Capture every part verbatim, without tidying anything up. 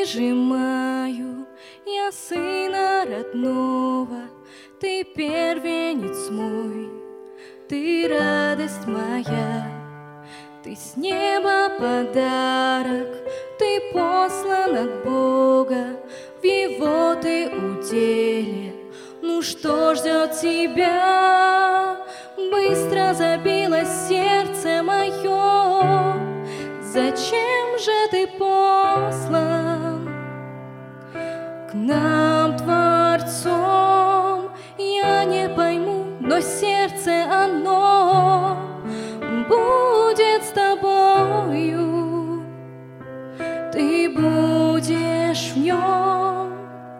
прижимаю я сына родного, ты первенец мой, ты радость моя, ты с неба подарок, ты послан от Бога, в его ты уделе. Ну что ждет тебя? Быстро забилось сердце мое. Зачем же ты послан к нам Творцом? Я не пойму, но сердце оно будет с тобою. Ты будешь в нем.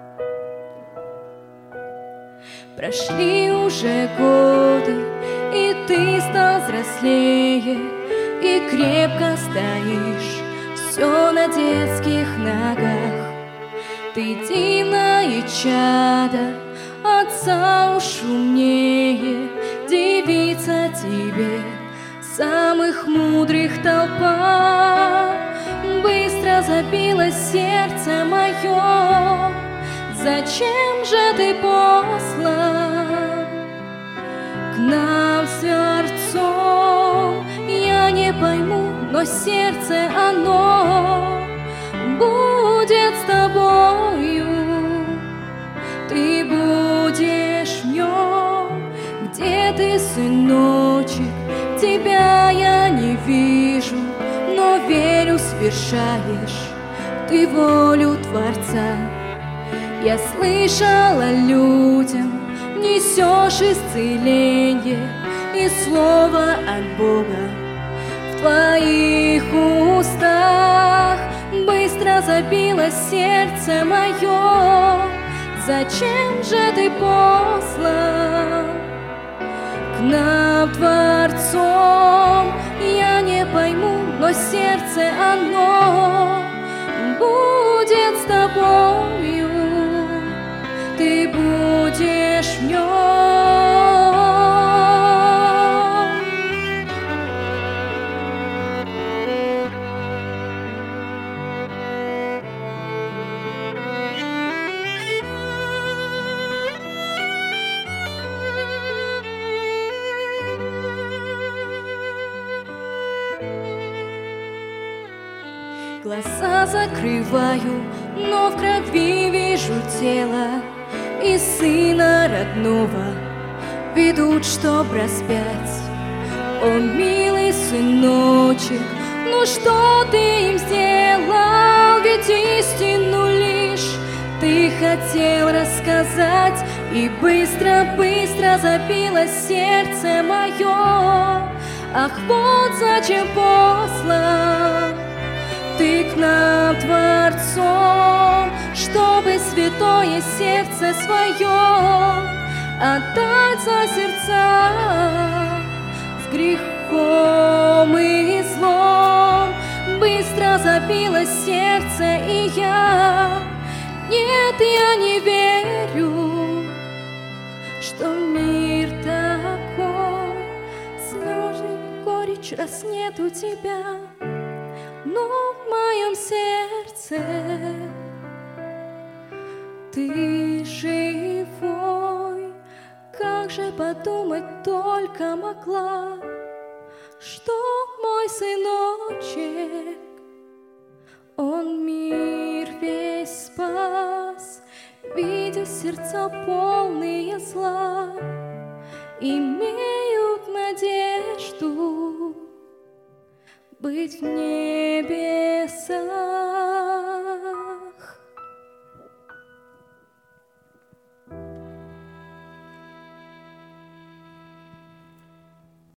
Прошли уже годы, и ты стал взрослее, и крепко стоишь все на детских ногах. Ты дивное чадо, отца уж умнее, девица тебе самых мудрых толпа. Быстро забилось сердце мое. Зачем же ты послан к нам с Творцом? Я не пойму, но сердце оно будет с тобою. Ты будешь в нем. Где ты, сыночек? Тебя я не вижу, но верю, свершаешь ты волю Творца. Я слышала, людям несешь исцеление и слово от Бога в твоих устах. Быстро забилось сердце мое. Зачем же ты послан к нам Творцом? Я не пойму, но сердце оно будет с тобою. Ты будешь в нем. Глаза закрываю, но в крови вижу тело и сына родного ведут, чтоб распять. О, милый сыночек, ну что ты им сделал? Ведь истину лишь ты хотел рассказать. И быстро-быстро забилось сердце мое. Ах, вот зачем послан ты к нам Творцом, чтобы святое сердце свое отдать за сердца с грехом и злом. Быстро забилось сердце, и я, нет, я не верю, что мир такой. Слезы, горечь, раз нету тебя, но в моем сердце ты живой. Как же подумать только могла, что мой сыночек, он мир весь спас, видя сердца полные зла, имеют надежду быть в небесах.